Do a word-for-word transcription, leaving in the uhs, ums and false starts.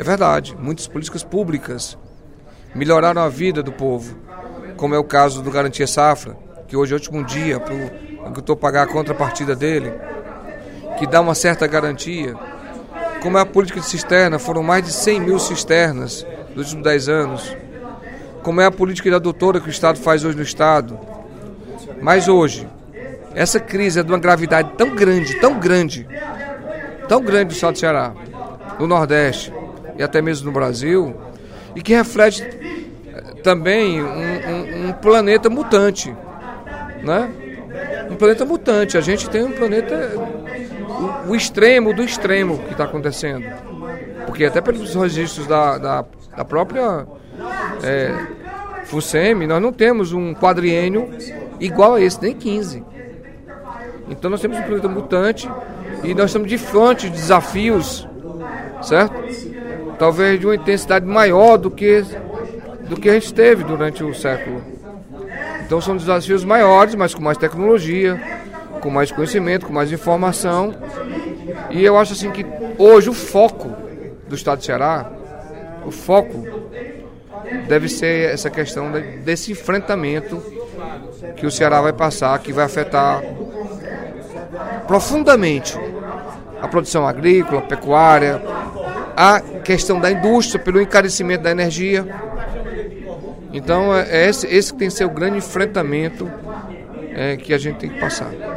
É verdade, muitas políticas públicas melhoraram a vida do povo, como é o caso do Garantia Safra, que hoje é o último dia para o agricultor pagar a contrapartida dele, que dá uma certa garantia. Como é a política de cisterna, foram mais de cem mil cisternas nos últimos dez anos. Como é a política da doutora que o Estado faz hoje no Estado. Mas hoje, essa crise é de uma gravidade tão grande, tão grande, tão grande do Estado do Ceará, no Nordeste e até mesmo no Brasil, e que reflete também um, um, um planeta mutante, né? Um planeta mutante. A gente tem um planeta, o, o extremo do extremo que está acontecendo. Porque até pelos registros da, da, da própria é, FUNSEMI, nós não temos um quadriênio igual a esse, nem quinze. Então nós temos um planeta mutante e nós estamos de frente de desafios, certo? Talvez de uma intensidade maior do que, do que a gente teve durante o século. Então são desafios maiores, mas com mais tecnologia, com mais conhecimento, com mais informação. E eu acho assim que hoje o foco do Estado do Ceará, o foco deve ser essa questão desse enfrentamento que o Ceará vai passar, que vai afetar profundamente a produção agrícola, pecuária, a questão da indústria, pelo encarecimento da energia. Então, é esse, esse que tem que ser o grande enfrentamento é, que a gente tem que passar.